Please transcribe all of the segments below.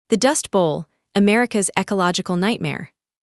The Dust Bowl, America's ecological nightmare.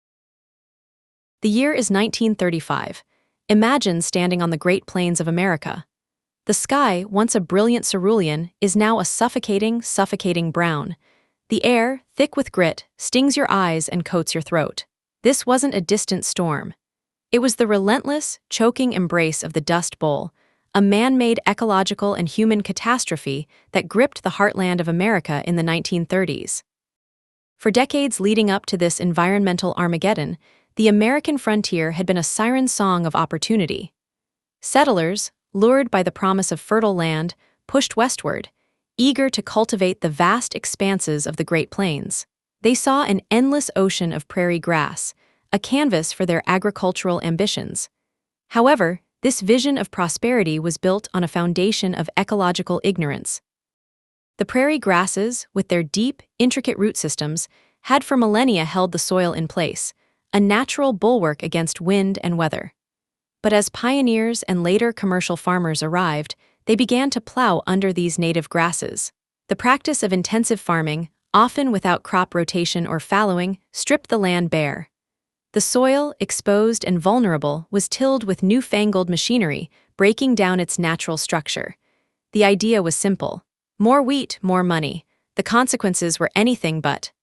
The year is 1935. Imagine standing on the Great Plains of America. The sky, once a brilliant cerulean, is now a suffocating brown. The air, thick with grit, stings your eyes and coats your throat. This wasn't a distant storm. It was the relentless, choking embrace of the Dust Bowl, a man-made ecological and human catastrophe that gripped the heartland of America in the 1930s. For decades leading up to this environmental Armageddon, the American frontier had been a siren song of opportunity. Settlers, lured by the promise of fertile land, pushed westward, eager to cultivate the vast expanses of the Great Plains. They saw an endless ocean of prairie grass, a canvas for their agricultural ambitions. However, this vision of prosperity was built on a foundation of ecological ignorance. The prairie grasses, with their deep, intricate root systems, had for millennia held the soil in place, a natural bulwark against wind and weather. But as pioneers and later commercial farmers arrived, they began to plow under these native grasses. The practice of intensive farming, often without crop rotation or fallowing, stripped the land bare. The soil, exposed and vulnerable, was tilled with newfangled machinery, breaking down its natural structure. The idea was simple. More wheat, more money. The consequences were anything but.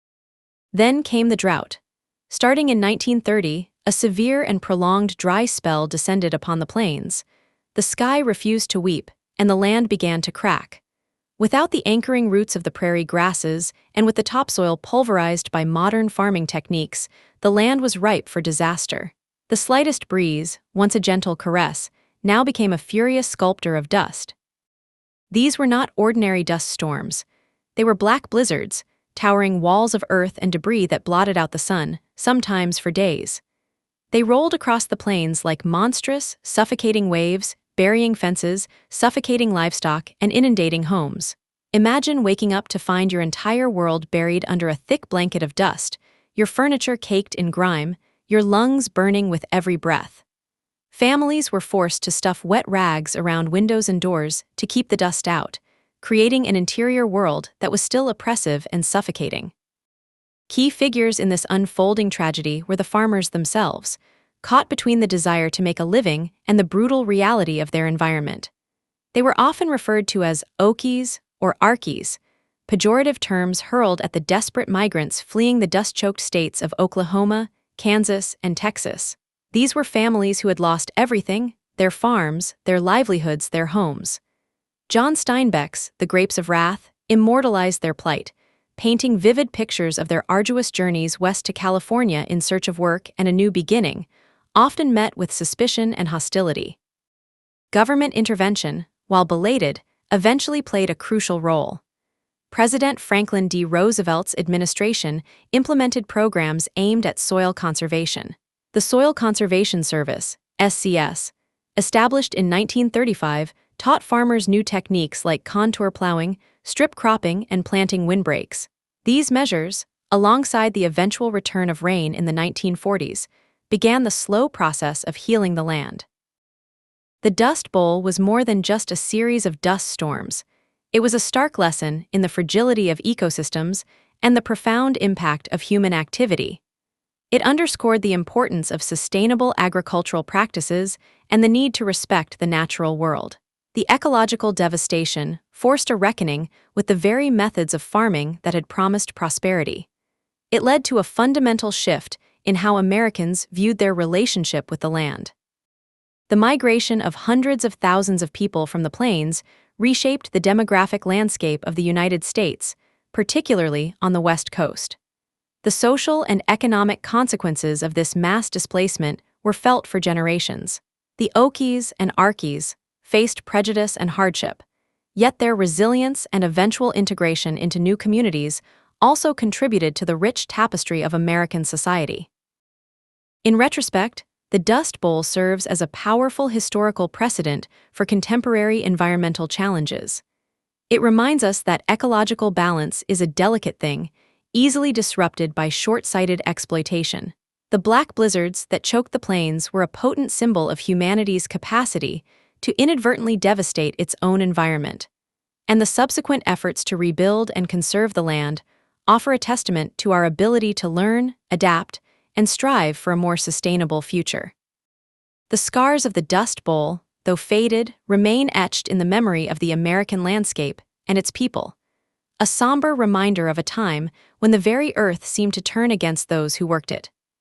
Then came the drought. Starting in 1930, a severe and prolonged dry spell descended upon the plains. The sky refused to weep, and the land began to crack. Without the anchoring roots of the prairie grasses, and with the topsoil pulverized by modern farming techniques, the land was ripe for disaster. The slightest breeze, once a gentle caress, now became a furious sculptor of dust. These were not ordinary dust storms. They were black blizzards, towering walls of earth and debris that blotted out the sun, sometimes for days. They rolled across the plains like monstrous, suffocating waves, burying fences, suffocating livestock, and inundating homes. Imagine waking up to find your entire world buried under a thick blanket of dust, your furniture caked in grime, your lungs burning with every breath. Families were forced to stuff wet rags around windows and doors to keep the dust out, creating an interior world that was still oppressive and suffocating. Key figures in this unfolding tragedy were the farmers themselves, caught between the desire to make a living and the brutal reality of their environment. They were often referred to as Okies or Arkies, pejorative terms hurled at the desperate migrants fleeing the dust-choked states of Oklahoma, Kansas, and Texas. These were families who had lost everything: their farms, their livelihoods, their homes. John Steinbeck's The Grapes of Wrath immortalized their plight, painting vivid pictures of their arduous journeys west to California in search of work and a new beginning, often met with suspicion and hostility. Government intervention, while belated, eventually played a crucial role. President Franklin D. Roosevelt's administration implemented programs aimed at soil conservation. The Soil Conservation Service, SCS, established in 1935, taught farmers new techniques like contour plowing, strip cropping, and planting windbreaks. These measures, alongside the eventual return of rain in the 1940s, began the slow process of healing the land. The Dust Bowl was more than just a series of dust storms. It was a stark lesson in the fragility of ecosystems and the profound impact of human activity. It underscored the importance of sustainable agricultural practices and the need to respect the natural world. The ecological devastation forced a reckoning with the very methods of farming that had promised prosperity. It led to a fundamental shift in how Americans viewed their relationship with the land. The migration of hundreds of thousands of people from the plains reshaped the demographic landscape of the United States, particularly on the West Coast. The social and economic consequences of this mass displacement were felt for generations. The Okies and Arkies faced prejudice and hardship, yet their resilience and eventual integration into new communities also contributed to the rich tapestry of American society. In retrospect, the Dust Bowl serves as a powerful historical precedent for contemporary environmental challenges. It reminds us that ecological balance is a delicate thing, easily disrupted by short-sighted exploitation. The black blizzards that choked the plains were a potent symbol of humanity's capacity to inadvertently devastate its own environment. And the subsequent efforts to rebuild and conserve the land, offer a testament to our ability to learn, adapt, and strive for a more sustainable future. The scars of the Dust Bowl, though faded, remain etched in the memory of the American landscape and its people, a somber reminder of a time when the very earth seemed to turn against those who worked it.